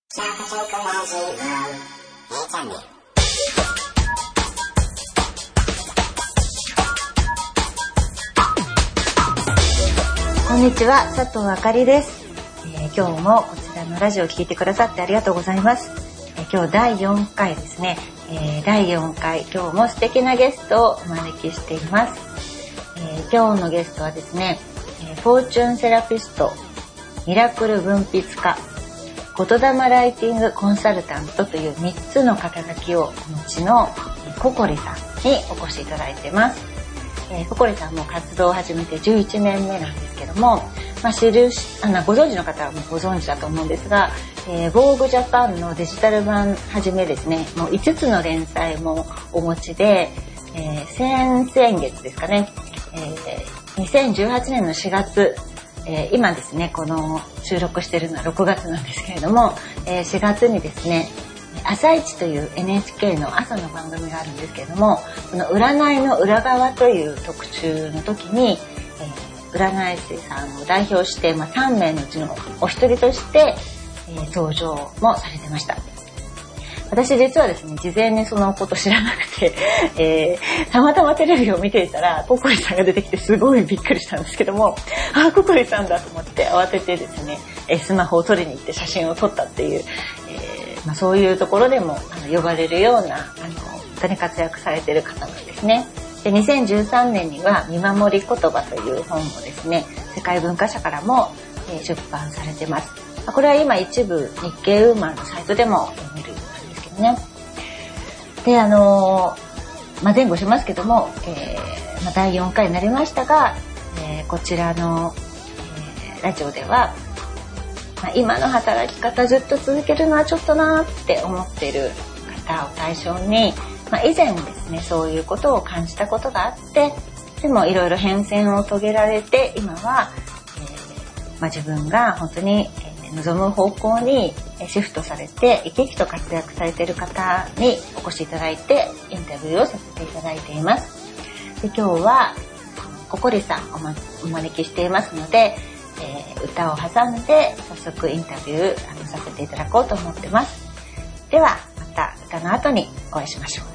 こんにちは、佐藤あかりです。今日もこちらのラジオを聞いてくださってありがとうございます。今日第4回ですね。第4回、今日も素敵なゲストをお招きしています。今日のゲストはですね、フォーチュンセラピスト、ミラクル文筆家、言霊ライティングコンサルタントという3つの肩書きをお持ちのココリさんにお越しいただいています。ココリさんも活動を始めて11年目なんですけども、ご存知の方はもうご存知だと思うんですが、Vogue Japan のデジタル版はじめですね、もう5つの連載もお持ちで、先月ですかね、2018年の4月、今ですね、この収録しているのは6月なんですけれども、4月にですね、朝一という NHK の朝の番組があるんですけれども、その占いの裏側という特集の時に、占い師さんを代表して、3名のうちのお一人として、登場もされてました。私実はですね、事前にそのこと知らなくて、たまたまテレビを見ていたらココリさんが出てきてすごいびっくりしたんですけども、ココリさんだと思って慌ててですね、スマホを取りに行って写真を撮ったっていう、そういうところでも呼ばれるような本当に活躍されている方なんですね。で、2013年には見守り言葉という本をですね、世界文化社からも、出版されてます。これは今一部日経ウーマンのサイトでも読めるようなんですけどね。で、前後しますけども、第4回になりましたが、こちらの、ラジオでは、今の働き方ずっと続けるのはちょっとなって思っている方を対象に、以前ですね、そういうことを感じたことがあって、でもいろいろ変遷を遂げられて、今は、自分が本当に望む方向にシフトされて生き生きと活躍されている方にお越しいただいてインタビューをさせていただいています。で、今日はココリさんをお招きしていますので、歌を挟んで早速インタビューさせていただこうと思ってます。ではまた歌の後にお会いしましょう。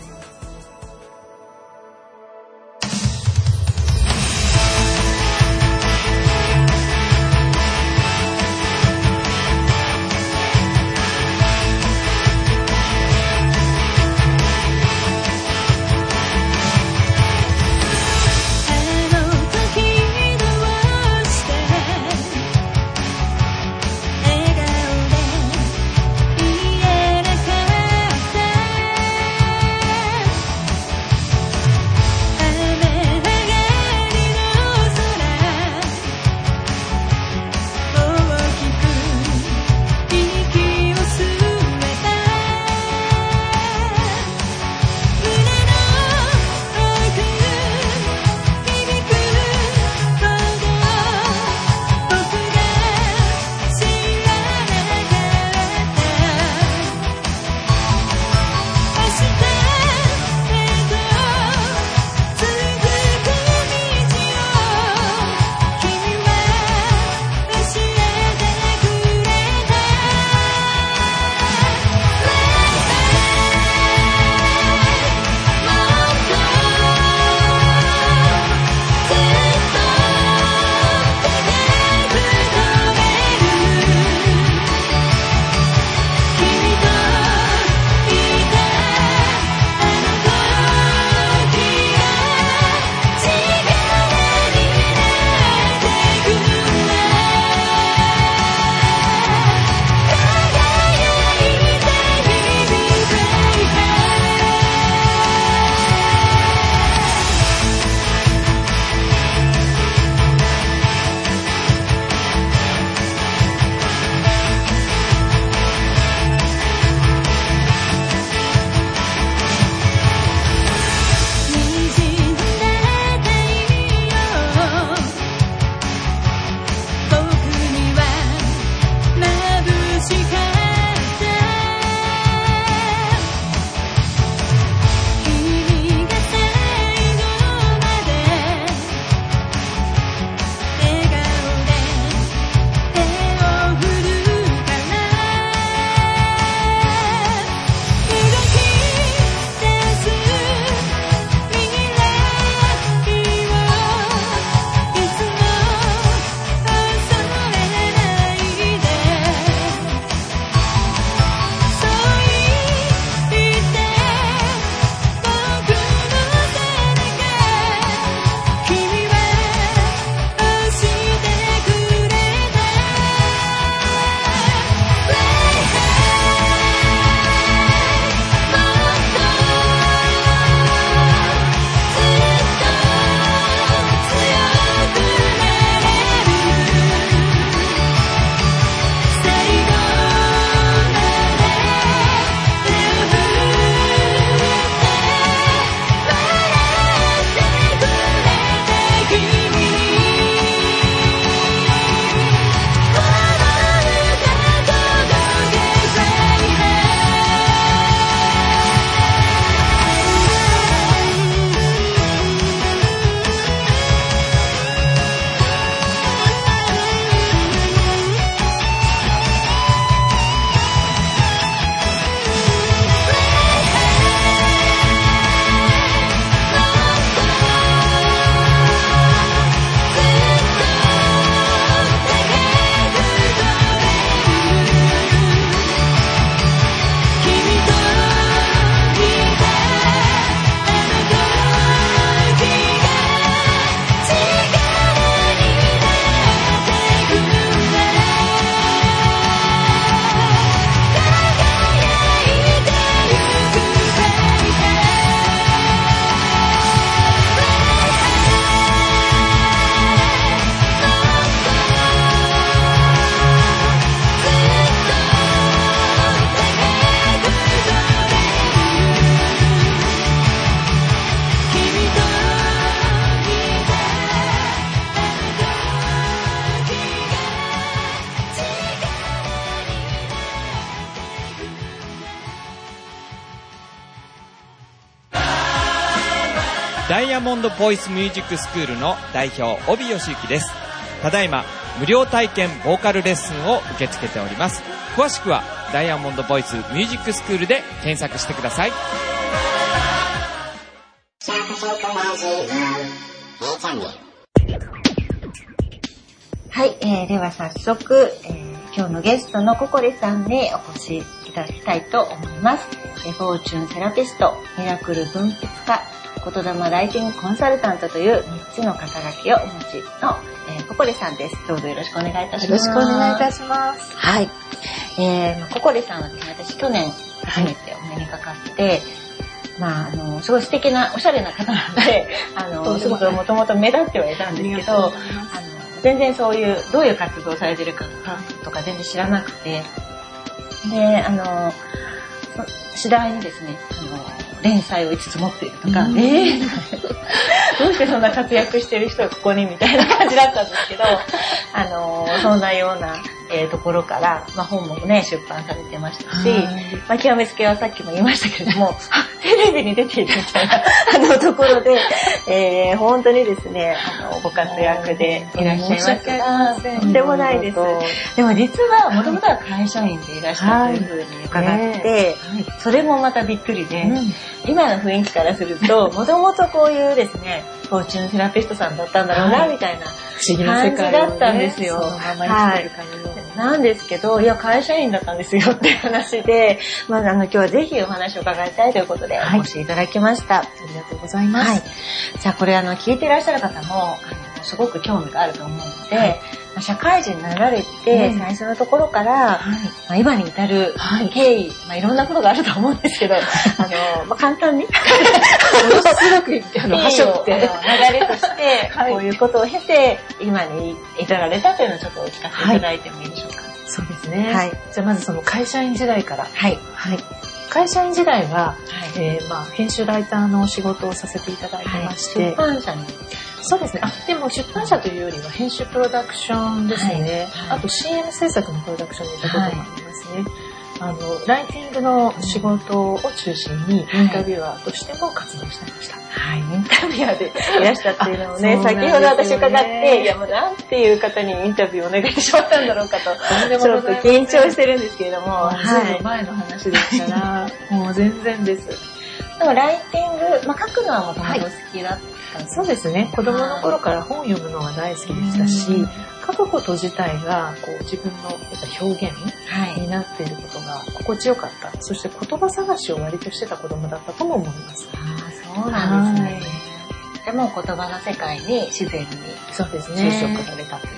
ダイヤモンドボイスミュージックスクールの代表帯義行です。ただいま無料体験ボーカルレッスンを受け付けております。詳しくはダイヤモンドボイスミュージックスクールで検索してください。 はい、では早速、今日のゲストのココリさんにお越しいただきたいと思います。フォーチュンセラピスト、ミラクル分泌家、言霊ライティングコンサルタントという3つの肩書きをお持ちの、ココリさんです。どうぞよろしくお願いいたします。 よろしくお願いいたします。 はい。ココリさんはですね、私去年初めてお目にかかって、すごい素敵なおしゃれな方なので、すごくもともと目立ってはいたんですけど、全然そういうどういう活動をされてるかとか全然知らなくて、で次第にですね連載を5つ持っているとか、どうしてそんな活躍してる人がここにみたいな感じだったんですけど、そんなような、ところから、本もね出版されてましたし、極めつけはさっきも言いましたけれどもテレビに出ているみたいなところで、本当にですねご活躍でいらっしゃいますが、とんでもないです。でも実はもともとは会社員でいらっしゃるというふうに伺って、それもまたびっくりで、今の雰囲気からするともともとこういうですねフォーチュンセラピストさんだったんだろうなみたいな感じだったんですよ。なんですけど、いや会社員だったんですよっていう話で、今日はぜひお話を伺いたいということでお越しいただきました。 ありがとうございます。 じゃあこれ聞いていらっしゃる方もすごく興味があると思うので、社会人になられて最初のところから、今に至る経緯、いろんなことがあると思うんですけど、簡単にものすごく端折って流れとしてこういうことを経て今に至られたというのをちょっとお聞かせいただいてもいいでしょうか。 そうですね。じゃあまずその会社員時代から。会社員時代は、編集ライターの仕事をさせていただいてまして、 出版社に。 そうですね。でも出版社というよりは編集プロダクションですね。あと CM 制作のプロダクションにいたこともありますね。ライティングの仕事を中心にインタビュアーとしても活動してました。 インタビュアーでいらしたっていうのをね、先ほど私伺って、いやもうなんていう方にインタビューをお願いしてしまったんだろうかと、ちょっと緊張してるんですけれども、 前の話ですから、もう全然です。 でもライティング、書くのはもともと好きだった。 そうですね。子供の頃から本読むのが大好きでしたし、書くこと自体が自分の表現になっていることが心地よかった。そして言葉探しを割としてた子供だったとも思います。 そうなんですね。でも言葉の世界に自然に就職されたという。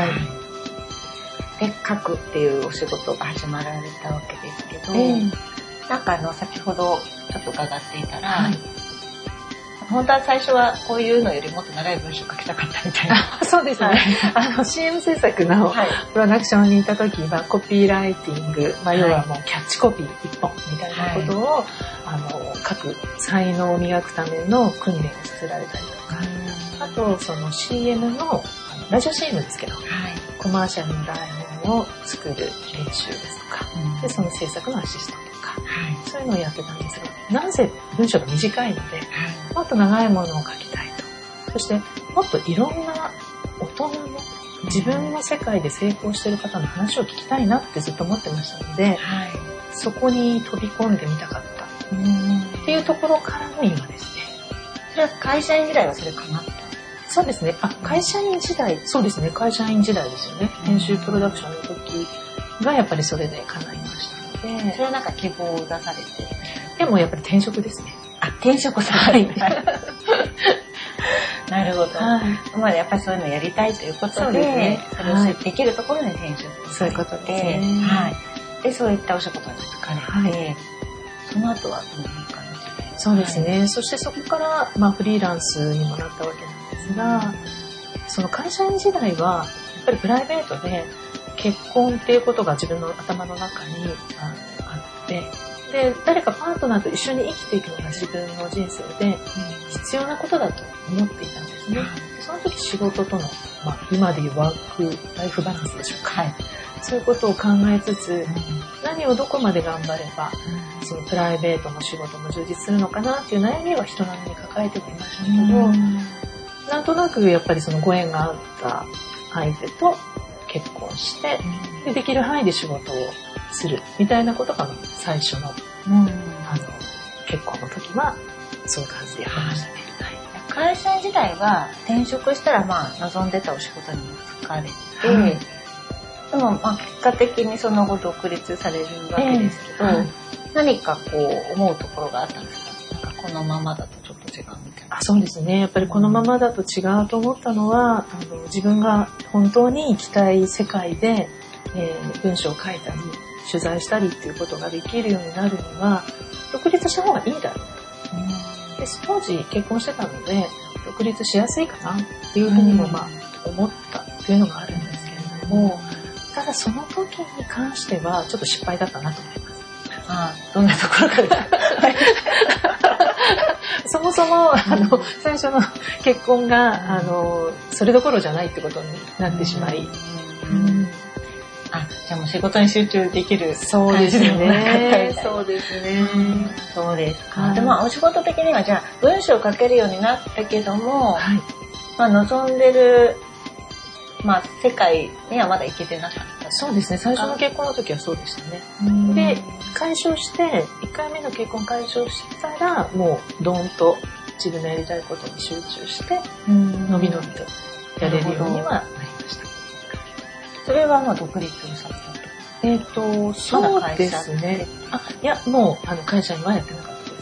で、書くっていうお仕事が始まられたわけですけど、先ほどちょっと伺っていたら、本当は最初はこういうのよりもっと長い文章書きたかったみたいな。 そうですね。CM 制作のプロダクションにいた時はコピーライティング、要はもうキャッチコピー一本みたいなことを、書く才能を磨くための訓練をさせられたりとか、あとその CM のラジオ CM ですけど、コマーシャルの台本を作る練習ですとか、でその制作のアシストとか、そういうのをやってたんですが、なんせ文章が短いので、もっと長いものを書きたいと。そしてもっといろんな大人の自分の世界で成功している方の話を聞きたいなってずっと思ってましたので、そこに飛び込んでみたかったっていうところからの今ですね。 それは会社員時代はそれ叶った？ そうですね。会社員時代、そうですね。会社員時代ですよね。編集プロダクションの時がやっぱりそれで叶いましたので。 それは希望を出されて。 でもやっぱり転職ですね。 転職されて。なるほど。やっぱりそういうのやりたいということで、それをできるところに転職そういうことですね。 で、そういったお仕事に就かれて、その後はどういう感じで？ そうですね。そしてそこからフリーランスにもなったわけなんですが、その会社員時代はやっぱりプライベートで結婚っていうことが自分の頭の中にあって、で誰かパートナーと一緒に生きていくのが自分の人生で必要なことだと思っていたんですね。その時仕事との、今でいうワークライフバランスでしょうか。そういうことを考えつつ、何何をどこまで頑張れば、そのプライベートも仕事も充実するのかなっていう悩みは人並みに抱えてもいましたけど、なんとなくやっぱりそのご縁があった相手と結婚して、できる範囲で仕事をするみたいなことが最初の、結婚の時はそういう感じでやってましたね。 会社員時代は転職したら望んでたお仕事にも疲れて、でも結果的にその後独立されるわけですけど、何か思うところがあったんですか？なんかこのままだとちょっと違うみたいな。 そうですね。やっぱりこのままだと違うと思ったのは、自分が本当に行きたい世界で、文章を書いたり取材したりっていうことができるようになるには独立した方がいいだろう。で当時結婚してたので独立しやすいかなっていうふうにも思ったっていうのがあるんですけれども、ただその時に関してはちょっと失敗だったなと思います。 どんなところからそもそも最初の結婚がそれどころじゃないってことになってしまい、 じゃあもう仕事に集中できるそうですね。そうですね。 そうですか。でお仕事的にはじゃあ文章を書けるようになったけども、望んでる世界にはまだ行けてなかった。 そうですね。最初の結婚の時はそうでしたね。で解消して1回目の結婚解消したらもうドーンと自分のやりたいことに集中してのびのびとやれるようにはなりました。 それは独立をされたと？ そうですね。いや、もう会社員はやってなかったです。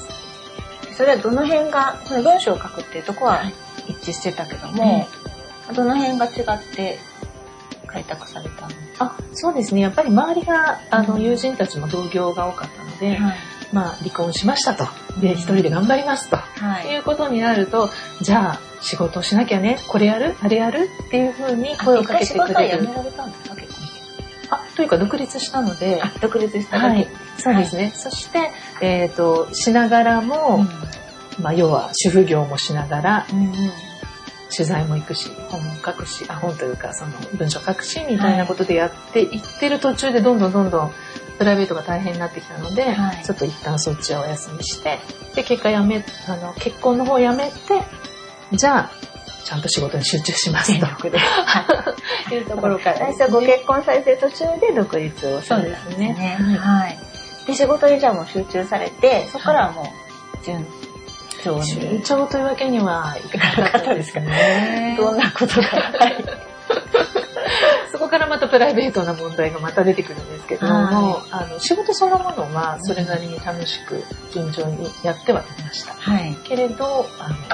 それはどの辺が、その文章を書くっていうところは一致してたけども、どの辺が違って開拓されたの？ そうですね。やっぱり周りが友人たちも同業が多かったので、離婚しましたと。で、一人で頑張りますと。いうことになると、じゃあ仕事をしなきゃね、これやるあれやるっていう風に声をかけてくれる。仕事は辞められたんですか？結婚して。というか独立したので。 独立しただけ。 そうですね。そして、しながらも、要は主婦業もしながら、取材も行くし、本も書くし、本というかその文章書くしみたいなことでやっていってる途中でどんどんプライベートが大変になってきたので、ちょっと一旦そっちはお休みして、で結結婚の方をやめて、じゃあちゃんと仕事に集中しますというところから、 最初ご結婚されて途中で独立をされたんですね。で仕事にじゃあもう集中されて、そこからはもう順調に。 順調というわけにはいかなかったですかね。 どんなことがそこからまたプライベートな問題がまた出てくるんですけども、仕事そのものはそれなりに楽しく順調にやってはいました。けれど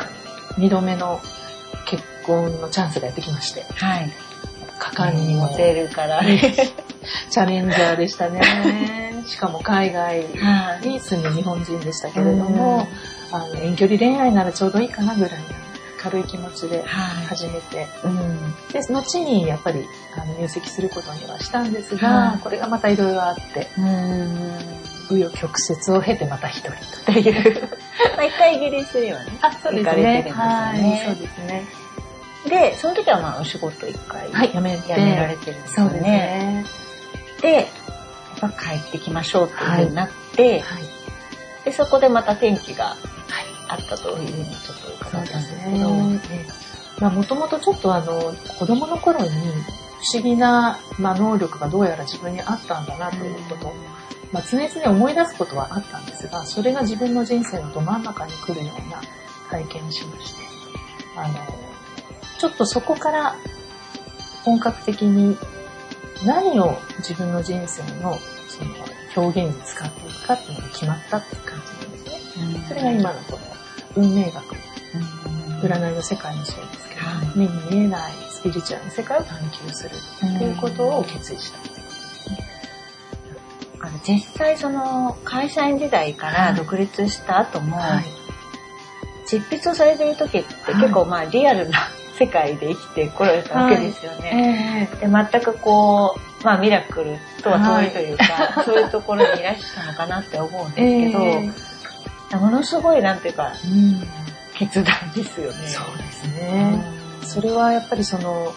2度目の結婚のチャンスがやってきまして、果敢にモテるからチャレンジャーでしたね。しかも海外に住む日本人でしたけれども、遠距離恋愛ならちょうどいいかなぐらいの軽い気持ちで始めて、で後にやっぱり入籍することにはしたんですが、これがまたいろいろあって、紆余曲折を経てまた一人という一回イギリスにはねそうですね。そうですね。 でその時はお仕事一回辞められてるんですよね。でやっぱ帰ってきましょうっていう風になって、でそこでまた転機があったというふうにちょっと伺ったんですけど、 もともとちょっと子供の頃に不思議な能力がどうやら自分にあったんだなということを、常々思い出すことはあったんですが、それが自分の人生のど真ん中に来るような体験をしまして、ちょっとそこから本格的に何を自分の人生のその表現に使っていくかっていうのが決まったっていう感じなんですね。それが今のこの運命学、占いの世界もそうですけど、目に見えないスピリチュアルの世界を探求するっていうことを決意したっていうことですね。 実際その会社員時代から独立した後も、執筆をされている時って結構リアルな世界で生きてこられたわけですよね。で全くミラクルとは遠いというか、そういうところにいらっしゃったのかなって思うんですけど、ものすごいなんていうか、決断ですよね。 そうですね。それはやっぱり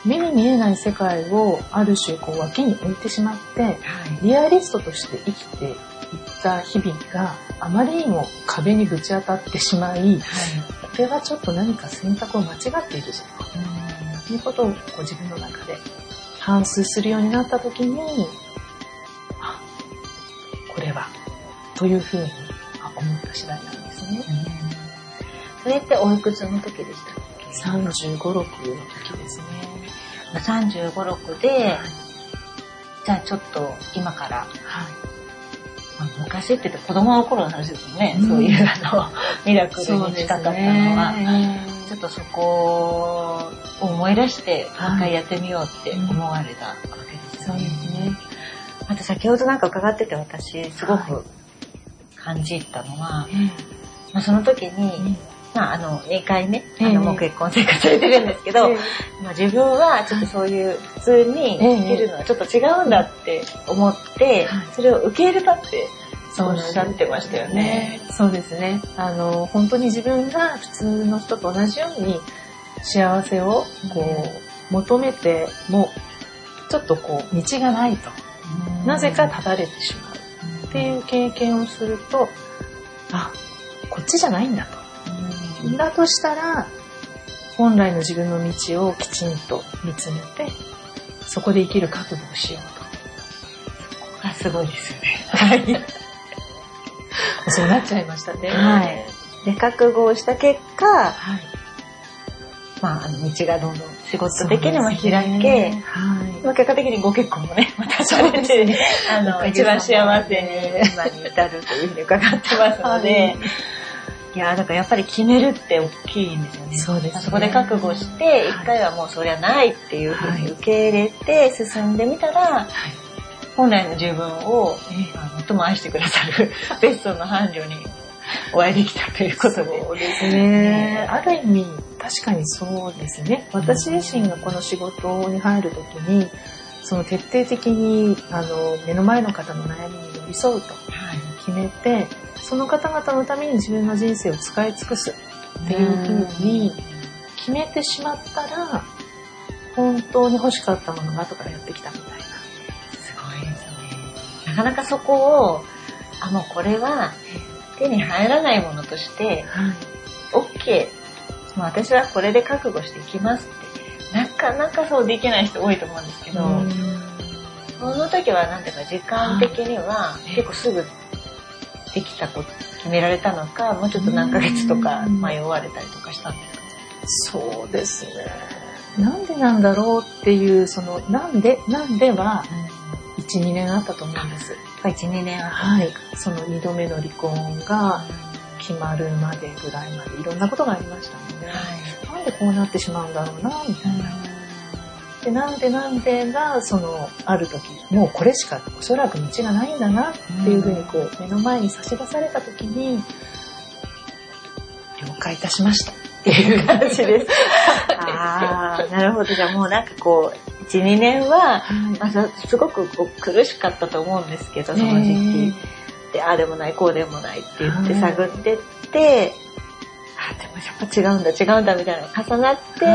目に見えない世界をある種こう脇に置いてしまって、リアリストとして生きていった日々があまりにも壁にぶち当たってしまい、これはちょっと何か選択を間違っているぞということをこう自分の中で反芻するようになった時に、これはというふうに思った次第なんですね。 それっておいくつの時でしたっけ ？35、6の時ですね。 35、6で、じゃあちょっと今から、昔って言って子供の頃の話ですよね。そういうミラクルに近かったのは、ちょっとそこを思い出してもう一回やってみようって思われたわけですよね。そうですね。あと先ほどなんか伺ってて私すごく感じたのは、その時に、2回ね、もう結婚生活されてるんですけど、自分はちょっとそういう普通に生きるのはちょっと違うんだって思って、それを受け入れたっておっしゃってましたよね。 そうですね。本当に自分が普通の人と同じように幸せをこう求めても、ちょっとこう道がないと。なぜか立たれてしまうっていう経験をすると、こっちじゃないんだと。だとしたら、本来の自分の道をきちんと見つめて、そこで生きる覚悟をしようと。 そこがすごいですよね。はい。 そうなっちゃいましたね。 はい。で、覚悟をした結果、道がどんどん仕事的にも開け、結果的にご結婚もね、またされて、一番幸せに今に至るというふうに伺ってますので、いやだからやっぱり決めるって大きいんですよね。 そうですね。 そこで覚悟して一回はもうそりゃないっていうふうに受け入れて進んでみたら、本来の自分を最も愛してくださるベストの伴侶にお会いできたということで。 そうですね。ある意味確かにそうですね。私自身がこの仕事に入るときに、その徹底的に目の前の方の悩みに寄り添うと決めて、その方々のために自分の人生を使い尽くすっていう風に決めてしまったら、本当に欲しかったものが後からやってきたみたいな。 すごいですね。なかなかそこを、もうこれは手に入らないものとして、OK。もう私はこれで覚悟していきますって、なかなかそうできない人多いと思うんですけど、その時はなんていうか時間的には結構すぐできたこと決められたのか、もうちょっと何ヶ月とか迷われたりとかしたんですか？ そうですね。なんでなんだろうっていう、そのなんでは 1,2 年あったと思うんです。 1、2年はい。その2度目の離婚が決まるまでぐらいまでいろんなことがありましたので、なんでこうなってしまうんだろうなみたいな。で、なんでが、ある時、もうこれしかおそらく道がないんだなっていうふうにこう、目の前に差し出された時に、了解いたしましたっていう感じです。 なるほど。じゃあもうなんかこう、1、2年は、すごくこう苦しかったと思うんですけど、その時期。で、ああでもない、こうでもないって言って探ってって、でもやっぱ違うんだみたいなのが重なって、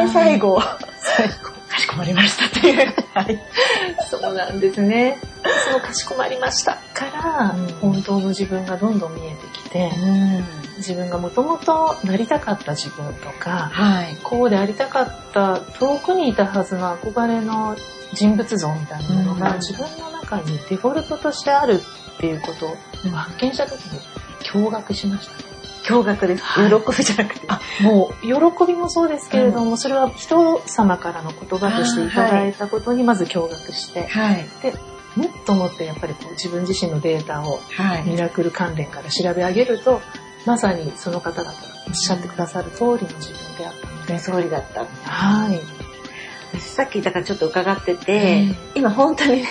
最後、かしこまりましたっていう。 そうなんですね。そのかしこまりましたから、本当の自分がどんどん見えてきて、自分がもともとなりたかった自分とか、こうでありたかった遠くにいたはずの憧れの人物像みたいなものが自分の中にデフォルトとしてあるっていうことを発見した時に驚愕しましたね。 驚愕です。喜びじゃなくて。 もう、喜びもそうですけれども、それは人様からの言葉としていただいたことにまず驚愕して、で、もっともっとやっぱりこう自分自身のデータをミラクル関連から調べ上げると、まさにその方々がおっしゃってくださる通りの自分であったので、 通りだった。私さっきだからちょっと伺ってて、今本当にね、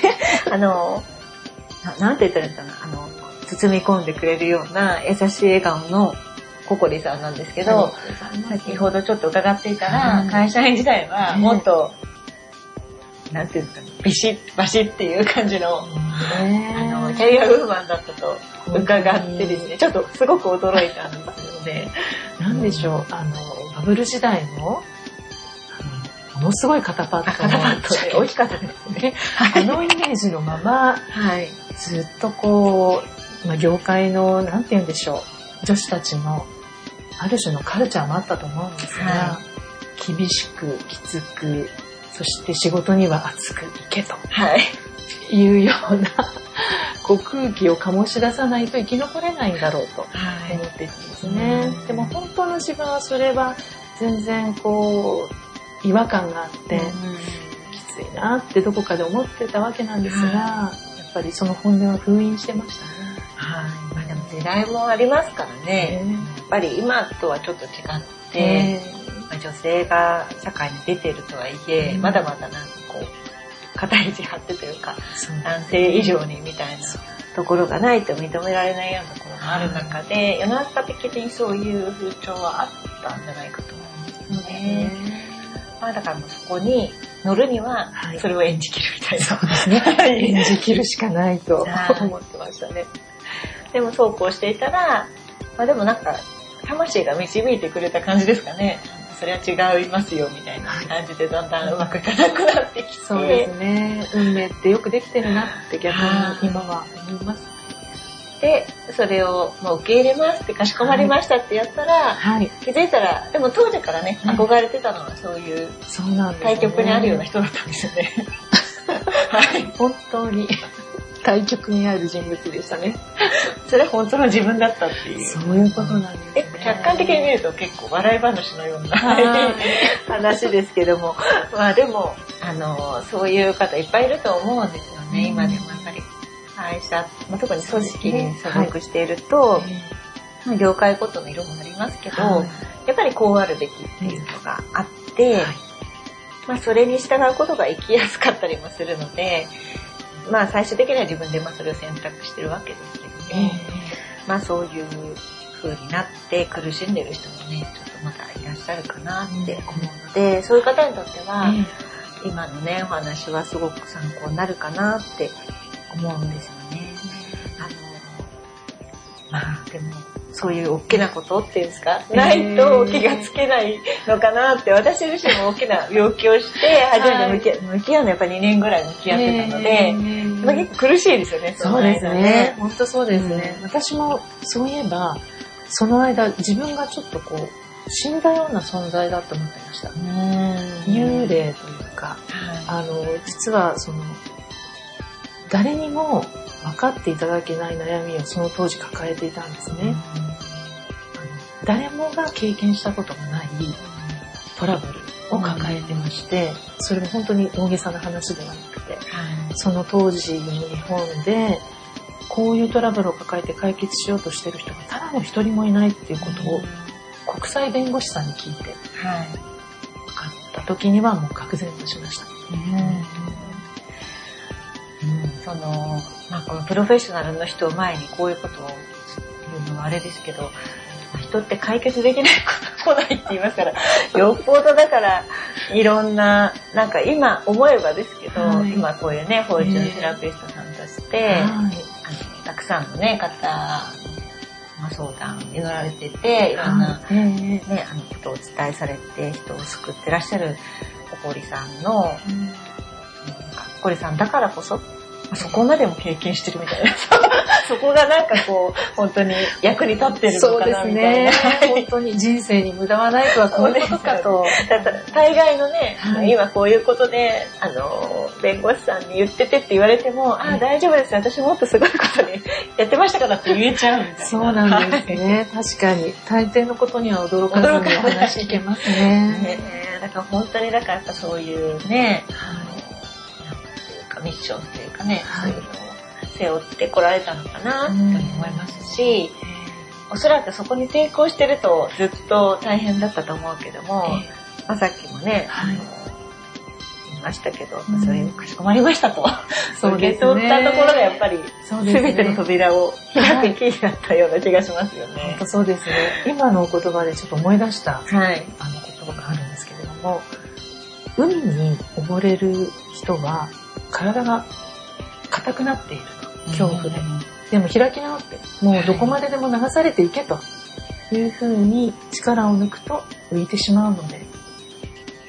なんて言ったらいいかな、包み込んでくれるような優しい笑顔のココリさんなんですけど、先ほどちょっと伺っていたら、会社員時代はもっと、なんていうんですかね、ビシッバシッっていう感じの、キャリアウーマンだったと伺ってですね、ちょっとすごく驚いたんですよね。 なんでしょう、バブル時代のものすごい肩パッドの肩パッドで大きかったですね。 あのイメージのまま、 はい、 ずっとこう、業界のなんて言うんでしょう、女子たちのある種のカルチャーもあったと思うんですが、はい、厳しくきつく、そして仕事には熱くいけと、はい、いうようなこう空気を醸し出さないと生き残れないんだろうと思っているんですね。でも本当の自分はそれは全然こう違和感があって、きついなってどこかで思ってたわけなんですが、やっぱりその本音は封印してましたね。 はい、でも時代もありますからね。やっぱり今とはちょっと違って、女性が社会に出てるとはいえ、まだまだなんかこう肩肘張ってというか、男性以上にみたいなところがないと認められないようなところがある中で、世の中的にそういう風潮はあったんじゃないかと思うんですよね。だからもうそこに乗るにはそれを演じきるみたいな、 そうですね、演じきるしかないと思ってましたね。 でもそうこうしていたら、でもなんか魂が導いてくれた感じですかね。それは違いますよみたいな感じでだんだんうまくいかなくなってきて、 そうですね、運命ってよくできてるなって逆に今は思います。 でそれをもう受け入れますってかしこまりましたってやったら、気づいたらでも当時からね、憧れてたのはそういう対極にあるような人だったんですよね。 はい、本当に対極にある人物でしたね。 それは本当の自分だったっていう。 そういうことなんですね。 客観的に見ると結構笑い話のような話ですけども、でもそういう方いっぱいいると思うんですよね。今でもやっぱり会社、特に組織に所属していると、業界ごとの色もありますけど、やっぱりこうあるべきっていうのがあって、それに従うことが生きやすかったりもするので、最終的には自分でそれを選択してるわけですけども、そういう風になって苦しんでる人もね、ちょっとまだいらっしゃるかなって思うので、そういう方にとっては、今のね、お話はすごく参考になるかなって思うんですよね。でも、そういう大きなことっていうんですか、ないと気がつけないのかなって、私自身も大きな病気をして、初めて向き合うのやっぱり2年ぐらい向き合ってたので、結構苦しいですよね、 そうですね。本当そうですね。私もそういえば、その間自分がちょっとこう、死んだような存在だと思ってました。幽霊というか、実は誰にも分かっていただけない悩みをその当時抱えていたんですね。誰もが経験したことがないトラブルを抱えてまして、それも本当に大げさな話ではなくて、その当時の日本でこういうトラブルを抱えて解決しようとしてる人がただの一人もいないっていうことを国際弁護士さんに聞いて、分かった時にはもう愕然としました。このプロフェッショナルの人を前にこういうことを言うのはあれですけど、人って解決できないことは来ないって言いますから、よっぽどだからいろんな、なんか今思えばですけど、今こういうね、フォーチュンセラピストさんとして、たくさんのね、方の相談に乗られてて、いろんな、ことをお伝えされて人を救ってらっしゃる小堀さんの、小堀さんだからこそ、そこまでも経験してるみたいな。そこがなんかこう、本当に役に立ってるのかなみたいな。 そうですね。本当に人生に無駄はないとはこういうことかと。 大概のね、今こういうことで、弁護士さんに言っててって言われても、大丈夫です。私もっとすごいことにやってましたからって言えちゃうみたいな。 そうなんですね。確かに。大抵のことには驚かずにお話聞けますね。 だから本当にやっぱそういうね、ミッションというかね、そういうのを背負ってこられたのかなと思いますし、おそらくそこに抵抗してるとずっと大変だったと思うけども、さっきもね、言いましたけど、それをかしこまりましたと、受け取ったところがやっぱり全ての扉を開くキーだったような気がしますよね。 本当そうですね。今のお言葉でちょっと思い出した、言葉があるんですけれども、海に溺れる人は体が硬くなっていると、恐怖で。でも開き直って、もうどこまででも流されていけという風に力を抜くと浮いてしまうので、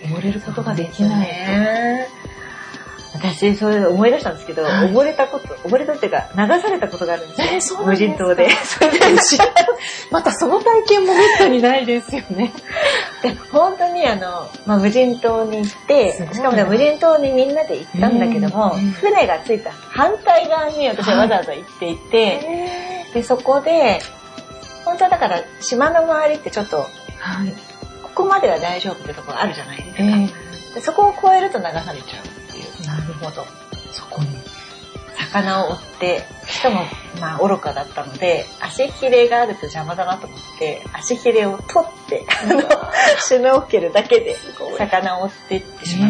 溺れることができないと。 私、それ思い出したんですけど、溺れたっていうか、流されたことがあるんですよ。無人島で。 またその体験もめったにないですよね。 で、本当に無人島に行って、しかもね、無人島にみんなで行ったんだけども、船が着いた反対側に私はわざわざ行っていて、で、そこで、本当はだから島の周りってちょっと、ここまでは大丈夫ってところあるじゃないですか。でそこを越えると流されちゃうっていう。 なるほど。そこに。 魚を追って、しかも、愚かだったので、足ひれがあると邪魔だなと思って、足ひれを取って、シュノーケルだけで魚を追っていってしまって、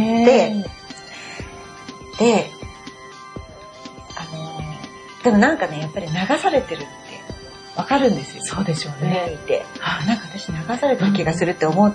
で、でもなんかね、やっぱり流されてるってわかるんですよ。 そうでしょうね。 見て。なんか私流された気がするって思って、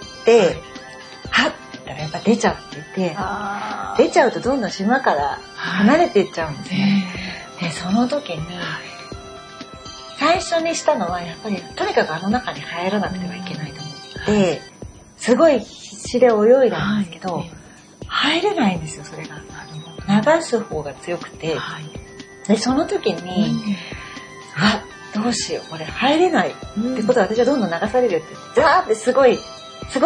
はっやっぱ出ちゃってて、出ちゃうとどんどん島から離れていっちゃうんですね。で、その時に、最初にしたのはやっぱり、とにかく中に入らなくてはいけないと思って、すごい必死で泳いだんですけど、入れないんですよ、それが。流す方が強くて。で、その時に、どうしよう、これ入れないってことは私はどんどん流されるよって、ザーってすごい焦った。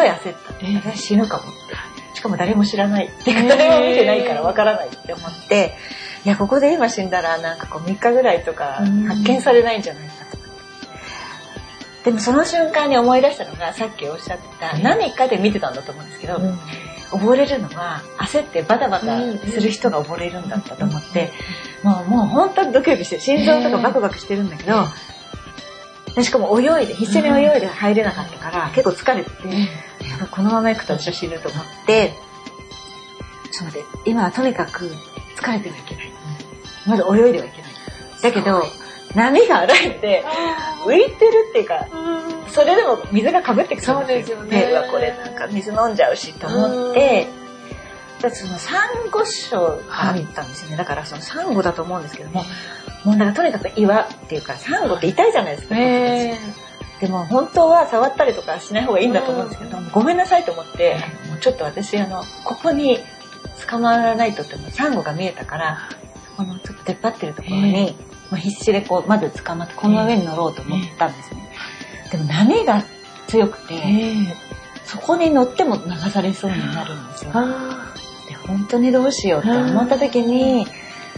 私死ぬかもって。しかも誰も知らないっていうか、誰も見てないからわからないって思って、いや、ここで今死んだらなんか3日ぐらいとか発見されないんじゃないかと。でもその瞬間に思い出したのが、さっきおっしゃってた、何かで見てたんだと思うんですけど、溺れるのは焦ってバタバタする人が溺れるんだったと思って、もう本当にドキドキして、心臓とかバクバクしてるんだけど、しかも必死に泳いで入れなかったから結構疲れてて、このまま行くと私は死ぬと思って、そうで、今はとにかく疲れてはいけない。まず泳いではいけない。だけど、波が荒いので、浮いてるっていうか、それでも水がかぶってくるんですよ。 そうですよね。 これなんか水飲んじゃうしと思って、そのサンゴ礁があったんですよね。だからそのサンゴだと思うんですけども、もうだからとにかく岩っていうか、サンゴって痛いじゃないですか。でも本当は触ったりとかしない方がいいんだと思うんですけど、ごめんなさいと思って、もうちょっと私ここに捕まらないとってサンゴが見えたから、このちょっと出っ張ってるところに、もう必死でまず捕まってこの上に乗ろうと思ったんですね。でも波が強くて、そこに乗っても流されそうになるんですよ。で本当にどうしようって思った時に、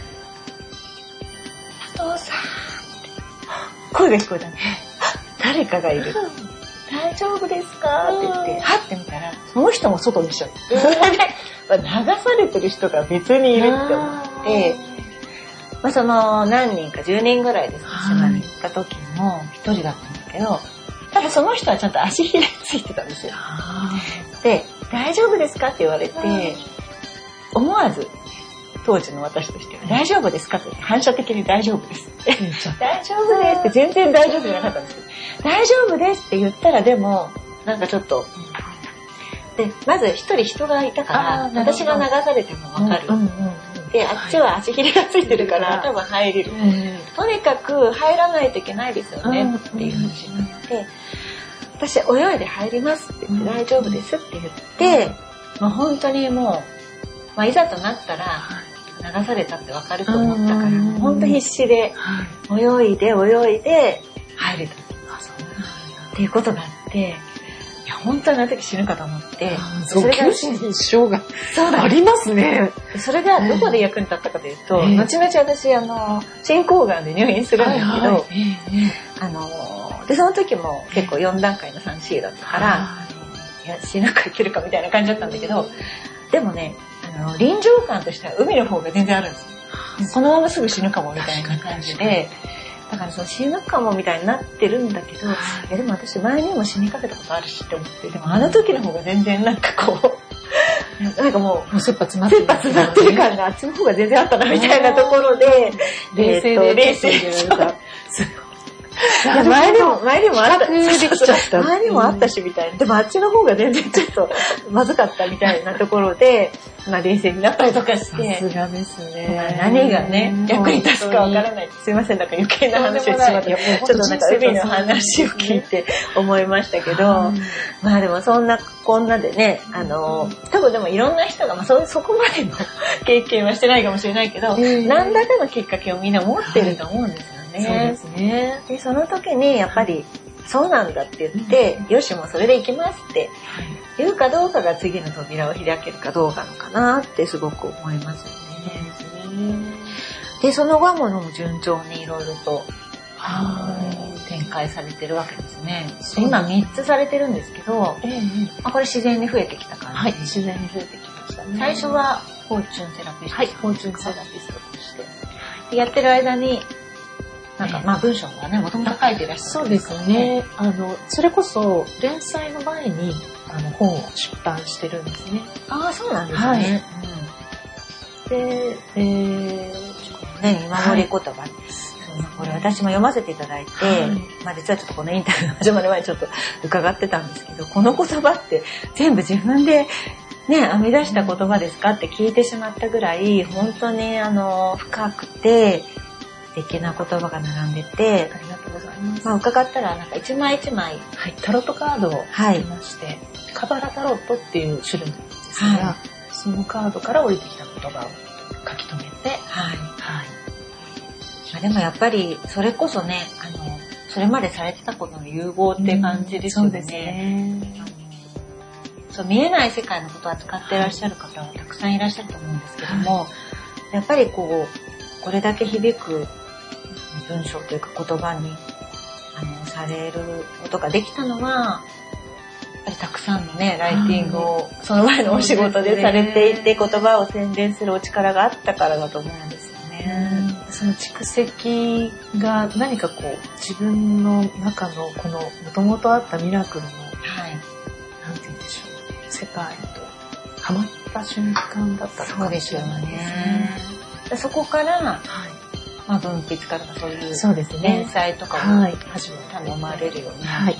佐藤さんって声が聞こえたんで、誰かがいる。大丈夫ですかって言って、はって見たら、その人も外にしちゃう。それで、流されてる人が別にいるって思って、その何人か10人ぐらいですね、島に行った時も一人だったんだけど、ただその人はちゃんと足ひれついてたんですよ。で、大丈夫ですかって言われて、思わず、当時の私としては、大丈夫ですかって反射的に大丈夫ですって。大丈夫ですって全然大丈夫じゃなかったんですけど、大丈夫ですって言ったらでも、なんかちょっと、で、まず一人人がいたから、私が流されてもわかる。で、あっちは足ひれがついてるから多分入れる。とにかく入らないといけないですよねっていう話になって、私泳いで入りますって言って、大丈夫ですって言って、もう本当にもう、いざとなったら流されたってわかると思ったから、本当必死で泳いで入れたっていうことがあって、いや本当にあの時死ぬかと思って、 それが九死に一生がありますね。 それがどこで役に立ったかというと、後々私進行がんで入院するんですけど、でその時も結構4段階の 3C だったから、いや死ぬかいけるかみたいな感じだったんだけど、でもね、臨場感としては海の方が全然あるんですよ。このまますぐ死ぬかもみたいな感じで、だから死ぬかもみたいになってるんだけど、いやでも私前にも死にかけたことあるしって思って、でもあの時の方が全然なんかなんかもう切羽詰まってる感があっちの方が全然あったなみたいなところで、 冷静ですごい。 前にもあった。 できちゃった。 前にもあったしみたいな。でもあっちの方が全然ちょっとまずかったみたいなところで、まあ冷静になったりとかして。 さすがですね。 何がね、役に立つかわからない。すいません、なんか余計な話をしまって、ちょっとなんか海の話を聞いて思いましたけど、まあでもそんなこんなでね、多分でもいろんな人が、まあそこまでの経験はしてないかもしれないけど、何らかのきっかけをみんな持ってると思うんですよね。 そうですね。 で、その時にやっぱり、そうなんだって言って、よしもうそれで行きますって言うかどうかが次の扉を開けるかどうかのかなってすごく思いますよね。で、その後も順調にいろいろと展開されてるわけですね。今3つされてるんですけど、これ自然に増えてきた感じ。 はい、自然に増えてきましたね。 最初はフォーチュンセラピスト。 はい、フォーチュンセラピストとして。 やってる間に、なんかまあ文章はね、もともと書いていらっしゃる。 そうですね。それこそ連載の前に本を出版してるんですね。 ああ、そうなんですね。 で、 見守り言葉です。これ私も読ませていただいて、まあ実はちょっとこのインタビューの始まる前にちょっと伺ってたんですけど、この言葉って全部自分でね、編み出した言葉ですかって聞いてしまったぐらい、本当に深くて素敵な言葉が並んでて、 ありがとうございます。 まあ伺ったらなんか一枚一枚、 タロットカードを作りまして、カバラタロットっていう種類なんですが、そのカードから降りてきた言葉を書き留めて、 でもやっぱりそれこそね、それまでされてたことの融合って感じですよね。そうですね。見えない世界のことを扱っていらっしゃる方はたくさんいらっしゃると思うんですけども、やっぱりこれだけ響く文章というか言葉にされることができたのは、やっぱりたくさんのね、ライティングをその前のお仕事でされていて、言葉を宣伝するお力があったからだと思うんですよね。 その蓄積が何か自分の中のこの元々あったミラクルの、なんて言うんでしょう、世界とハマった瞬間だったそうですよね。そこから、まあ、文筆家とかそういう連載とかを頼まれるようになって、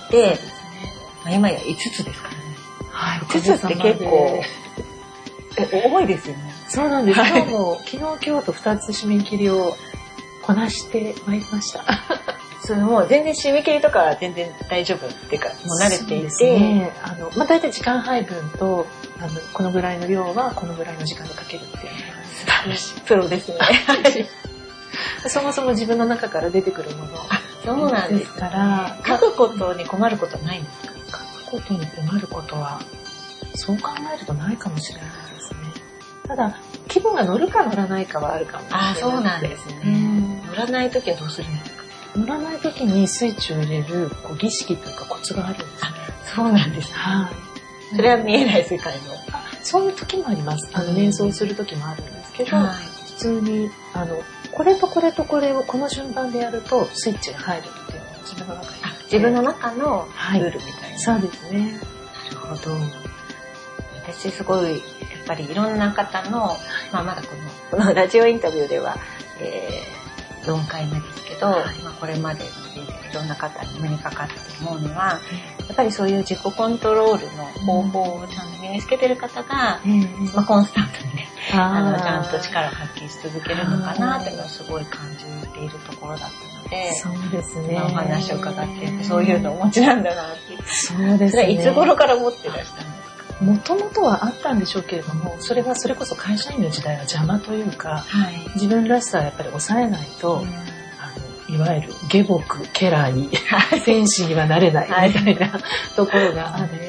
今や5つですからね。5つって結構多いですよね。 そうなんです。昨日今日と2つ締め切りをこなしてまいりました。 もう全然締め切りとかは全然大丈夫っていうか、もう慣れていて。 そうですね。まあ、大体時間配分と、このぐらいの量はこのぐらいの時間でかけるっていうのが素晴らしい。 プロですね。 そもそも自分の中から出てくるもの。 そうなんですから、書くことに困ることはないんですか？ 書くことに困ることは、そう考えるとないかもしれないですね。ただ、気分が乗るか乗らないかはあるかもしれない。 そうなんですね。乗らないときはどうするんですか？ 乗らないときにスイッチを入れる儀式というかコツがあるんですね。 そうなんです。それは見えない世界の。 そういう時もあります。瞑想する時もあるんですけど、普通にこれとこれとこれをこの順番でやるとスイッチが入るっていうのが自分の中に。 自分の中のルールみたいな。 そうですね。 なるほど。私すごいやっぱりいろんな方の、まあまだこのラジオインタビューでは、4回目ですけど、まあこれまでいろんな方に目にかかって思うのは、やっぱりそういう自己コントロールの方法をちゃんと身につけてる方が、まあ、コンスタントにね、ちゃんと力を発揮し続けるのかなっていうのをすごい感じているところだったので、 そうですね。 まあ、お話を伺ってそういうのをお持ちなんだなって。 そうですね。 それはいつ頃から持ってらしたんですか？ もともとはあったんでしょうけれども、それはそれこそ会社員の時代は邪魔というか、自分らしさはやっぱり抑えないと、いわゆる下僕、家来、戦士にはなれないみたいなところがあって、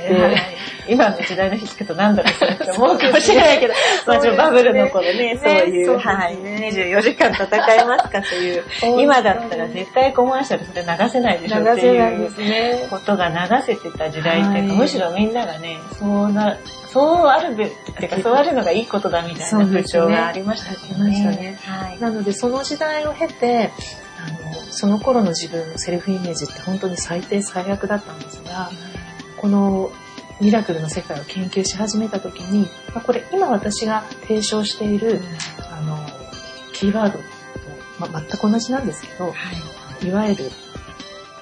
今の時代の人聞くとなんだろうって思うかもしれないけど、まあバブルの頃ね、そういう、24時間戦いますかという、今だったら絶対コマーシャルそれ流せないでしょっていうことが流せてた時代っていうか、むしろみんながね、そうあるっていうか、そうあるのがいいことだみたいな風潮がありましたね。 なのでその時代を経て、その頃の自分のセルフイメージって本当に最低最悪だったんですが、このミラクルの世界を研究し始めた時に、これ今私が提唱している、キーワードと、全く同じなんですけど、いわゆる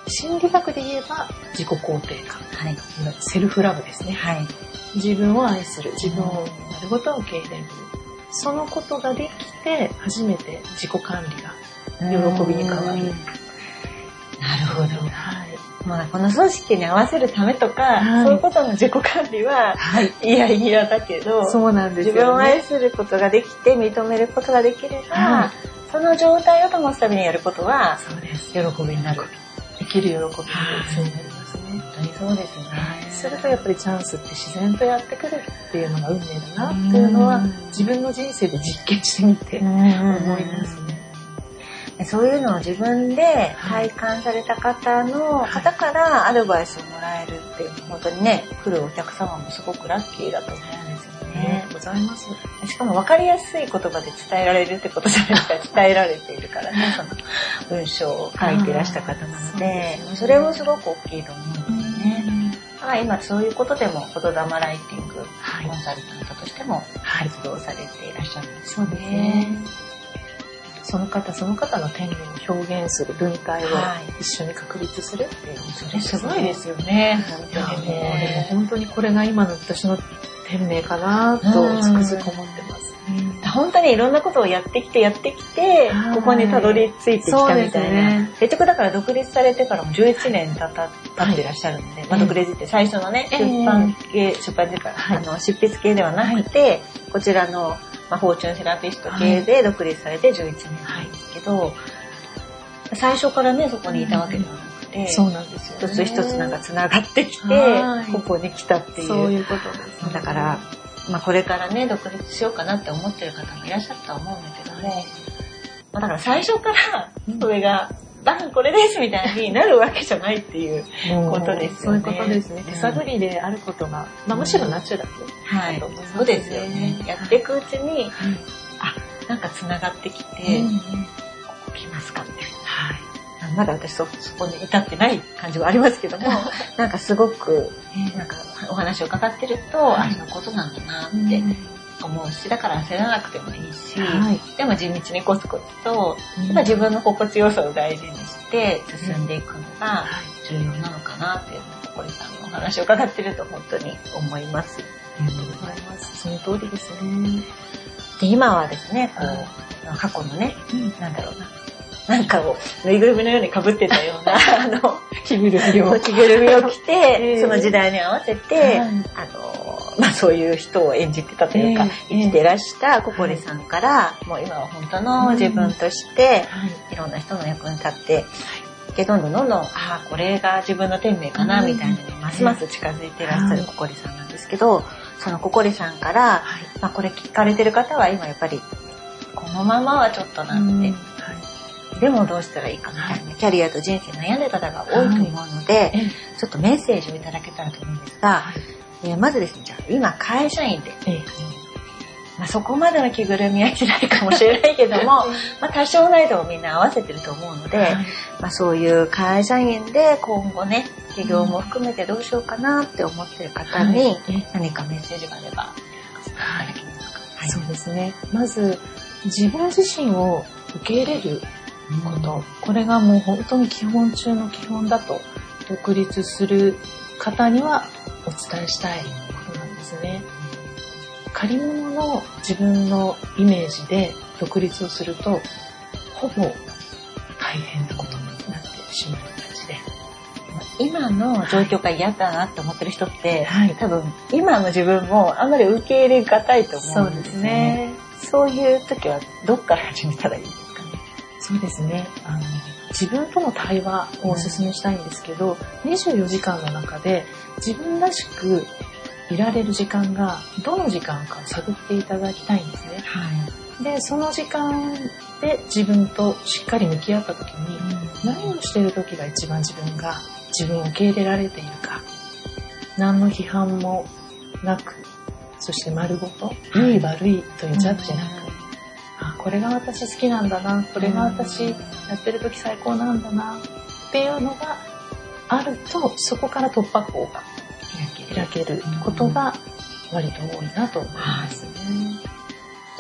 心理学で言えば自己肯定感、 はい、 セルフラブですね、 はい、 自分を愛する、自分を丸ごと受け入れる、そのことができて初めて自己管理が喜びに変わる。 なるほど、 はい、 まあ、この組織に合わせるためとか、はい、そういうことの自己管理は、はい、いやいやだけど、 そうなんですよね、 自分を愛することができて認めることができれば、はい、その状態を保つためにやることは、 そうです、 喜びになる。 生きる喜びにつながりますね。 本当にそうですね。 するとやっぱりチャンスって自然とやってくるっていうのが運命だなっていうのは、自分の人生で実験してみて思いますね。 そういうのを自分で体感された方からアドバイスをもらえるっていう、本当にね、来るお客様もすごくラッキーだと思うんですよね。 ございます。 しかも分かりやすい言葉で伝えられるってことじゃないですか。伝えられているからね、その文章を書いていらした方なので、それもすごく大きいと思うんですよね。今そういうことでも言霊ライティングコンサルタントとしても活動されていらっしゃるんですよね。 その方の天命を表現する文体を一緒に確立するっていう、 それすごいですよね。 本当にね。でも本当にこれが今の私の天命かなとつくづく思ってます。 本当にいろんなことをやってきて、ここにたどり着いてきたみたいな。結局だから独立されてからも11年経っていらっしゃるので、独立って最初のね、出版っていうか、執筆系ではなくて、こちらのフォーチュンセラピスト系で独立されて11年なんですけど、最初からね、そこにいたわけではなくて、 そうなんですよね。 一つ一つなんか繋がってきて、ここに来たっていう。 そういうことです、ね。 だから、これからね、独立しようかなって思ってる方もいらっしゃるとは思うんだけども、だから最初からそれが、バンこれですみたいになるわけじゃないっていうことですよね。 そういうことですね。手探りであることが、むしろナチュラルだと思いますね。 そうですよね。やっていくうちに、なんか繋がってきて、ここ来ますかみたいな。まだ私そこに至ってない感じはありますけども、なんかすごく、なんかお話を伺ってると、そういうことなんだなって思うし、だから焦らなくてもいいし、でも地道にコツコツと、自分の心地よさを大事にして進んでいくのが重要なのかなっていうのを、心さんのお話を伺ってると本当に思います。 ありがとうございます。その通りですね。 で、今はですね、過去のね、なんだろうな。なんかをぬいぐるみのように被ってたような着ぐるみを着て、その時代に合わせて、そういう人を演じてたというか、生きてらしたココリさんから、もう今は本当の自分として、いろんな人の役に立って、でどんどんこれが自分の天命かなみたいなのにますます近づいてらっしゃるココリさんなんですけど、そのココリさんから、これ聞かれてる方は今やっぱりこのままはちょっとなって、でもどうしたらいいかみたいな、キャリアと人生悩んでる方が多いと思うので、ちょっとメッセージをいただけたらと思うんですが、まずですね、じゃあ今会社員で、そこまでの着ぐるみは着ないかもしれないけども、多少なりともみんな合わせてると思うので、そういう会社員で今後ね、企業も含めてどうしようかなって思ってる方に何かメッセージがあればいただけますか。 そうですね。まず自分自身を受け入れること、これがもう本当に基本中の基本だと独立する方にはお伝えしたいことなんですね。借り物の自分のイメージで独立をするとほぼ大変なことになってしまう形で、 今の状況が嫌だなって思ってる人って、多分今の自分もあんまり受け入れがたいと思うんですね。そういう時はどっから始めたらいいですかね。 そうですね。自分との対話をお勧めしたいんですけど、24時間の中で自分らしくいられる時間がどの時間かを探っていただきたいんですね。で、その時間で自分としっかり向き合った時に、何をしている時が一番自分を受け入れられているか、何の批判もなく、そして丸ごと、いい悪いというジャッジなく、これが私好きなんだな、これが私やってる時最高なんだなっていうのがあると、そこから突破口が開けることが割と多いなと思いますね。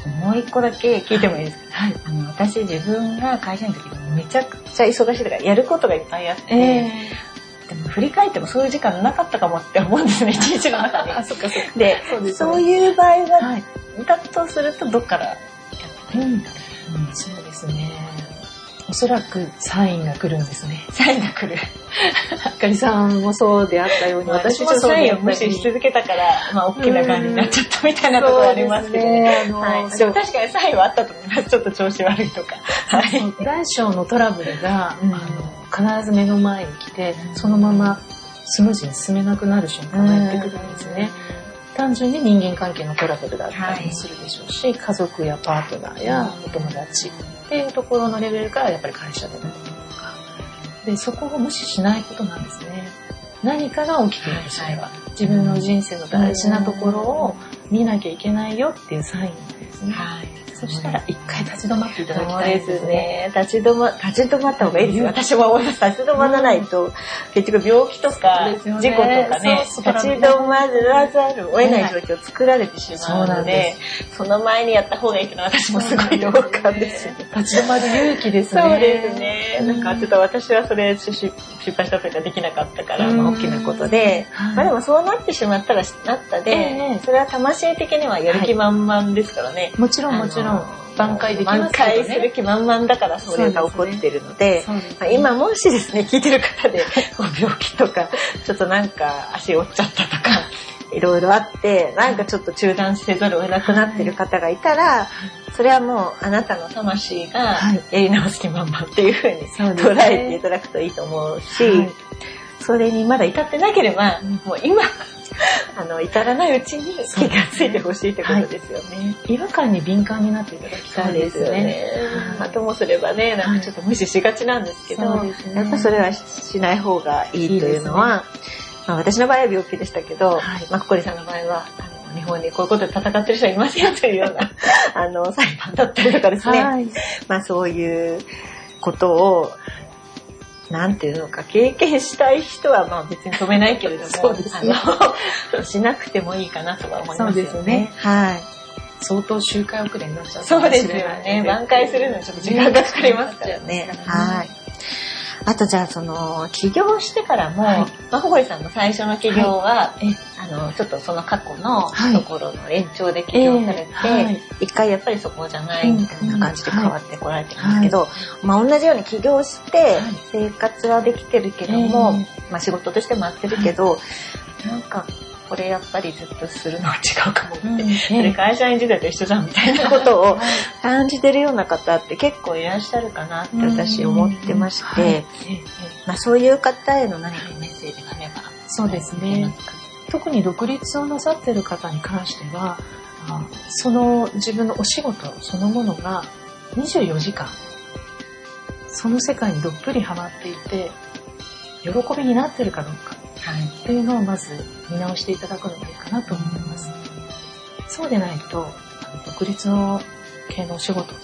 もう一個だけ聞いてもいいですか？ はい。 私自分が会社員の時にめちゃくちゃ忙しいとかやることがいっぱいあって、でも振り返ってもそういう時間なかったかもって思うんですね、一日の中で。 あ、そっかそっか。 で、そういう場合は、 はい。 だとするとどっからやってる？ そうですね。おそらくサインが来るんですね。 サインが来る。 あかりさんもそうであったように、 私もサインを無視し続けたから、まあ大きな感じになっちゃったみたいなところありますけどね。はい。でも確かにサインはあったと思います。ちょっと調子悪いとか。はい。 大小のトラブルが、必ず目の前に来て、そのままスムーズに進めなくなる瞬間がやってくるんですね。単純に人間関係のトラブルだったりもするでしょうし、家族やパートナーやお友達っていうところのレベルからやっぱり会社でのとかで、そこを無視しないことなんですね。何かが起きている、それは自分の人生の大事なところを見なきゃいけないよっていうサインなんですね。はい。そしたら一回立ち止まっていただきたいですね。 立ち止まった方がいいですよ。私も思います。立ち止まらないと、結局病気とか事故とかね、立ち止まらざるを得ない状況を作られてしまうので、その前にやった方がいいっていうのは私もすごい同感です。 立ち止まる勇気ですね。 そうですね。なんかちょっと私はそれ失敗したというかできなかったから、大きなことで、まあでもそうなってしまったらなったで、それは魂的にはやる気満々ですからね。 もちろん。挽回できます挽回する気満々だからそれが起こってるので、今もしですね、聞いてる方で病気とか、ちょっとなんか足折っちゃったとか、いろいろあって、なんかちょっと中断せざるを得なくなってる方がいたら、それはもうあなたの魂がやり直す気満々っていう風に捉えていただくといいと思うし、それにまだ至ってなければ、もう今、至らないうちに気がついてほしいってことですよね。 違和感に敏感になっていただきたいですよね。 ともすればね、なんかちょっと無視しがちなんですけど、やっぱそれはしない方がいいというのは、まあ、私の場合は病気でしたけど、まあ、ココリさんの場合は日本にこういうことで戦ってる人はいますよというような裁判だったりとかですね、まあそういうことをなんていうのか経験したい人はまあ別に止めないけれどもそうですね、しなくてもいいかなとは思いますよね。そうですね。はい。 相当周回遅れになっちゃう。 そうですよね。挽回するのにちょっと時間がかかりますからね。はい。あとじゃあ起業してからも、まあココリさんの最初の起業は、ちょっとその過去のところの延長で起業されて、一回やっぱりそこじゃないみたいな感じで変わってこられてるんですけど、まあ同じように起業して生活はできてるけども、まあ仕事としてもやってるけど、なんかこれやっぱりずっとするのは違うかもって、それ会社員時代と一緒じゃんみたいなことを感じてるような方って結構いらっしゃるかなって私思ってまして、まあそういう方への何かメッセージがあれば。 そうですね。特に独立をなさっている方に関しては、その自分のお仕事そのものが24時間、その世界にどっぷりハマっていて、喜びになってるかどうか。というのをまず見直していただくのがいいかなと思います。そうでないと独立の系のお仕事って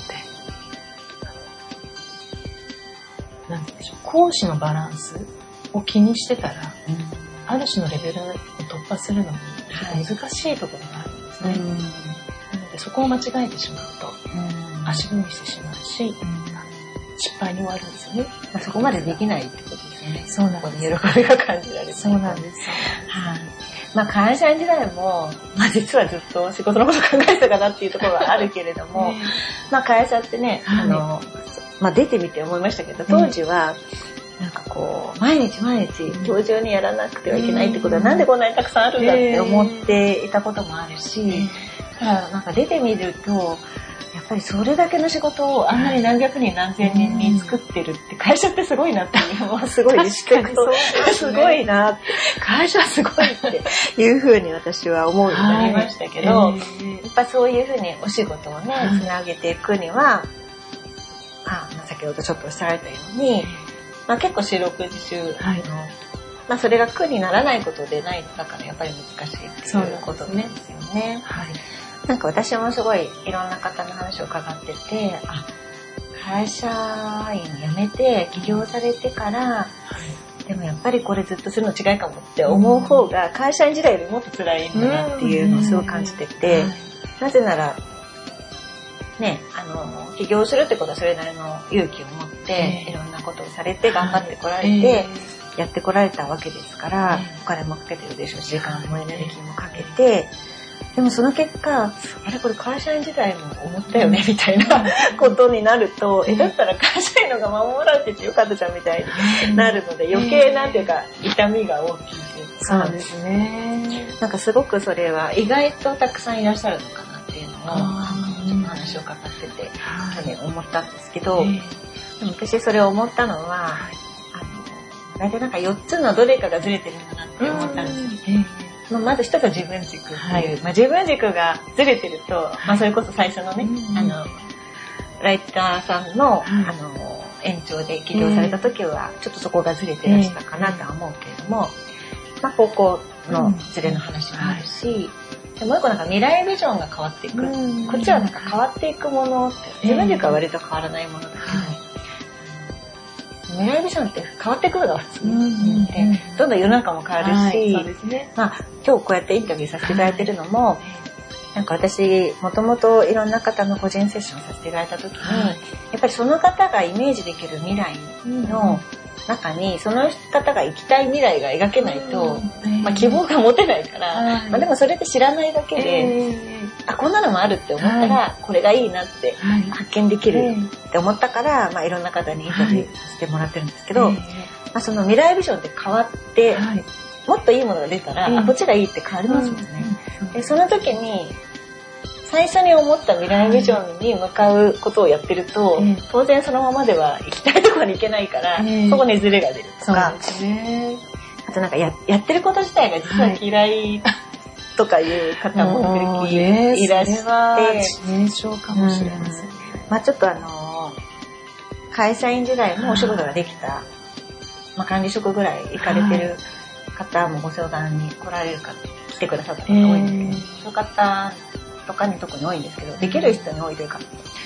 なんて言うんでしょう、講師のバランスを気にしてたら、ある種のレベルを突破するのに難しいところがあるんですね。なのでそこを間違えてしまうと足踏みしてしまうし、失敗に終わるんですよね。 まあ、そこまでできないってことですね。 そうなんです。 喜びが感じられる。 そうなんです。 はい。まあ会社員時代も、まあ実はずっと仕事のこと考えてたかなっていうところはあるけれども、まあ会社ってね、まあ出てみて思いましたけど、当時は、なんかこう、毎日今日中にやらなくてはいけないってことは、なんでこんなにたくさんあるんだって思っていたこともあるし、だからなんか出てみると、やっぱりそれだけの仕事をあんなに何百人何千人に作ってるって会社ってすごいなっていうのはすごいリスペクト、すごいなって会社すごいっていうふうに私は思うようになりましたけど、やっぱそういうふうにお仕事をねつなげていくには、先ほどちょっとおっしゃられたように、まあ、結構四六時中まあそれが苦にならないことでないだからやっぱり難しいっていうことですよね。はい。なんか私もすごいいろんな方の話を伺ってて、会社員辞めて起業されてから、でもやっぱりこれずっとするの違いかもって思う方が会社員時代よりもっと辛いんだなっていうのをすごい感じてて、なぜならね、起業するってことはそれなりの勇気を持って、いろんなことをされて頑張ってこられて、やってこられたわけですから、お金もかけてるでしょうし、時間もエネルギーもかけて、でもその結果、あれこれ会社員時代も思ったよねみたいなことになると、だったら会社員のが守られててよかったじゃんみたいになるので、余計なんていうか痛みが大きいというか、 そうですね。 なんかすごくそれは意外とたくさんいらっしゃるのかなっていうのを、ちょっと話を語ってて、思ったんですけど、でも私それを思ったのは、大体なんか4つのどれかがずれてるんだなって思ったんですよ。まず一つは自分軸っていう、自分軸がずれてると、それこそ最初のね、ライターさんの、延長で起業された時は、ちょっとそこがずれてらしたかなとは思うけれども、高校のズレの話もあるし、でもう一個なんか未来ビジョンが変わっていく。こっちはなんか変わっていくものって、自分軸は割と変わらないものだけど、未来ビジョンって変わってくるのが普通で、どんどん世の中も変わるし、今日こうやってインタビューさせていただいてるのも、なんか私もともといろんな方の個人セッションさせていただいた時に、やっぱりその方がイメージできる未来の中にその方が行きたい未来が描けないと、希望が持てないから、でもそれって知らないだけで、こんなのもあるって思ったら、これがいいなって発見できるって思ったから、いろんな方にインタビューさせてもらってるんですけど、その未来ビジョンって変わって、もっといいものが出たら、こっちがいいって変わりますもんね。でその時に最初に思った未来ビジョンに向かうことをやってると、当然そのままでは行きたいところに行けないから、そこにズレが出るとか、あとなんか やってること自体が実は嫌いとかいう方もいらして、 年少かもしれません。 ちょっと会社員時代もお仕事ができた、管理職ぐらい行かれてる方もご相談に来てくださった方が多いんですけど、そういう方とかに特に多いんですけど、できる人に多いというか、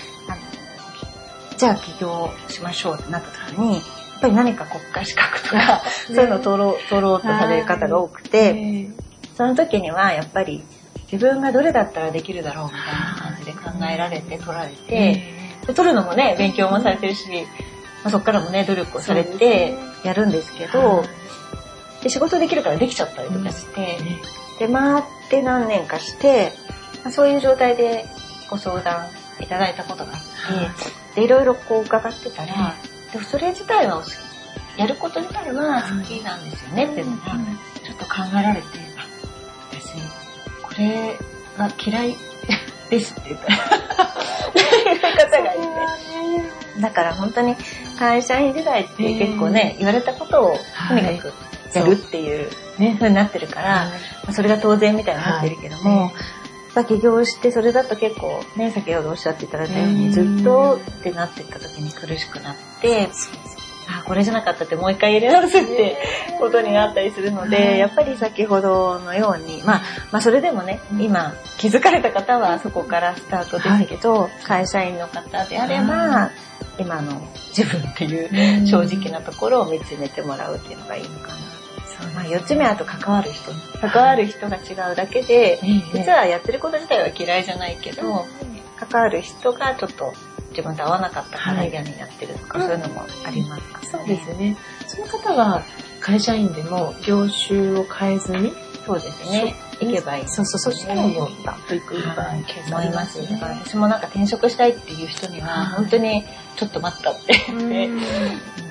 じゃあ起業しましょうってなった時に、やっぱり何か国家資格とか、そういうのを取ろうとされる方が多くて、その時にはやっぱり自分がどれだったらできるだろうみたいな感じで考えられて取られて、取るのもね、勉強もされてるし、そっからもね、努力をされてやるんですけど、で仕事できるからできちゃったりとかして、で回って何年かして、そういう状態でご相談いただいたことがあって、でいろいろこう伺ってたら、でそれ自体はやること自体は好きなんですよねっていうのがちょっと考えられて、私これが嫌いですって言った方がいて、だから本当に会社員時代って結構ね、言われたことをとにかくやるっていう風になってるから、それが当然みたいになってるけども、起業してそれだと結構ね、先ほどおっしゃっていただいたように、ずっとってなっていった時に苦しくなって、これじゃなかったってもう一回入れ直すってことになったりするので、やっぱり先ほどのように、それでもね、今気づかれた方はそこからスタートですけど、会社員の方であれば、今の自分っていう正直なところを見つめてもらうっていうのがいいのかな。4つ目はあと関わる人が違うだけで、実はやってること自体は嫌いじゃないけど、関わる人がちょっと自分と合わなかったから嫌になってるとか、そういうのもありますかね。 そうですね。その方は会社員でも業種を変えずに、 そうですね、行けばいい。 そしたらもうバッと行くケースもありますね。 私もなんか転職したいっていう人には本当にちょっと待ったって言って、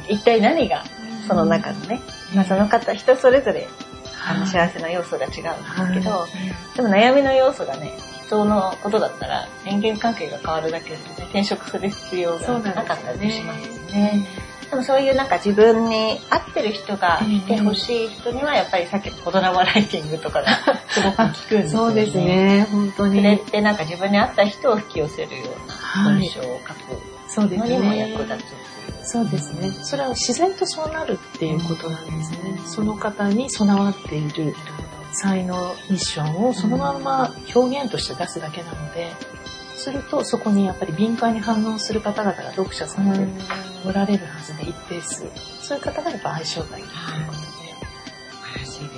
一体何がその中のね、その方人それぞれ幸せな要素が違うんですけど、でも悩みの要素がね、人のことだったら人間関係が変わるだけで、ね、転職する必要がなかったりしますね。でもそういうなんか自分に合ってる人がいてほしい人にはやっぱりさっきのコドラマライティングとかがすごく効くんですよね。 そうですね、本当に。 それってなんか自分に合った人を引き寄せるような文章を書くのにも役立つ。 そうですね。それは自然とそうなるっていうことなんですね。その方に備わっている才能、ミッションをそのまま表現として出すだけなので、するとそこにやっぱり敏感に反応する方々が読者さんでおられるはずで一定数。そういう方がやっぱ相性がいいということで。 素晴らしいですね。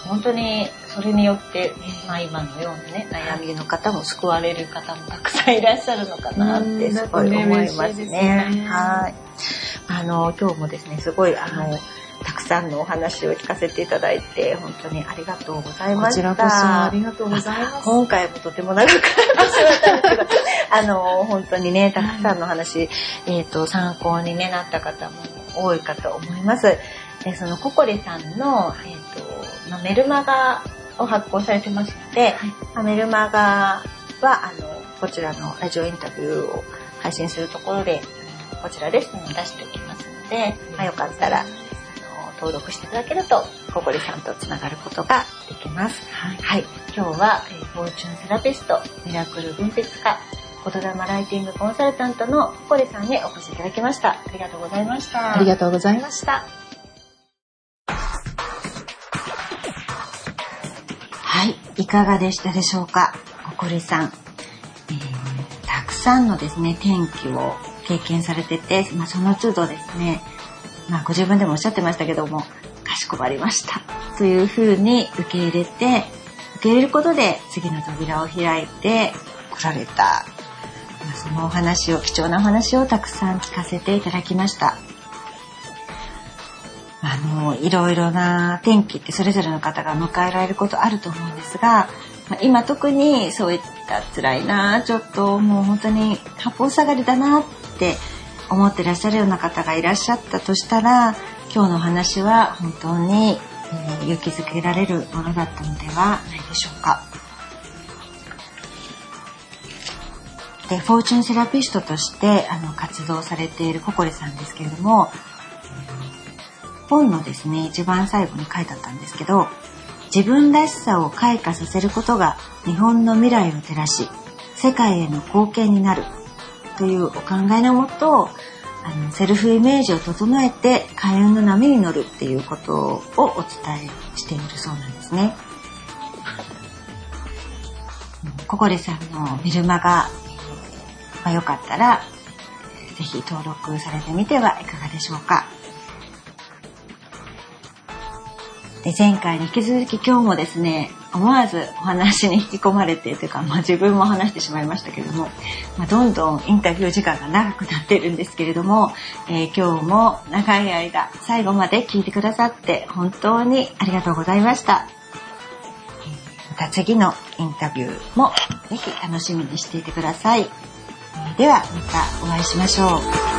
本当にそれによって、今のようなね悩みの方も救われる方もたくさんいらっしゃるのかなってすごい思いますね。はい。今日もですねすごいたくさんのお話を聞かせていただいて本当にありがとうございました。 こちらこそありがとうございます。 今回もとても長くなってしまったんですけど本当にねたくさんの話、参考に、なった方も多いかと思います。でそのココリさんの、メルマガを発行されてますので、メルマガはこちらのラジオインタビューを配信するところでこちらで出しておきますので、よかったら登録していただけるとココリさんとつながることができます。はい。今日はフォーチュンセラピスト、ミラクル分泌家、言霊ライティングコンサルタントのココリさんにお越しいただきました。ありがとうございました。 ありがとうございました。 はい。いかがでしたでしょうか、ココリさん。たくさんのですね、転機を経験されてて、その都度ですね、ご自分でもおっしゃってましたけども、かしこまりましたというふうに受け入れることで次の扉を開いて来られた、その貴重なお話をたくさん聞かせていただきました。いろいろな転機ってそれぞれの方が迎えられることあると思うんですが、今特にそういった辛いな、ちょっともう本当に八方下がりだなって思ってらっしゃるような方がいらっしゃったとしたら、今日のお話は本当に、勇気づけられるものだったのではないでしょうか。で、フォーチュンセラピストとして活動されているココリさんですけれども、本のですね一番最後に書いてあったんですけど、自分らしさを開花させることが日本の未来を照らし世界への貢献になるというお考えのもと、セルフイメージを整えて開運の波に乗るっていうことをお伝えしているそうなんですね。ココリさんのメルマガ、よかったらぜひ登録されてみてはいかがでしょうか。で、前回に引き続き今日もですね、思わずお話に引き込まれてというか、自分も話してしまいましたけれども、どんどんインタビュー時間が長くなっているんですけれども、今日も長い間最後まで聞いてくださって本当にありがとうございました。また次のインタビューもぜひ楽しみにしていてください。ではまたお会いしましょう。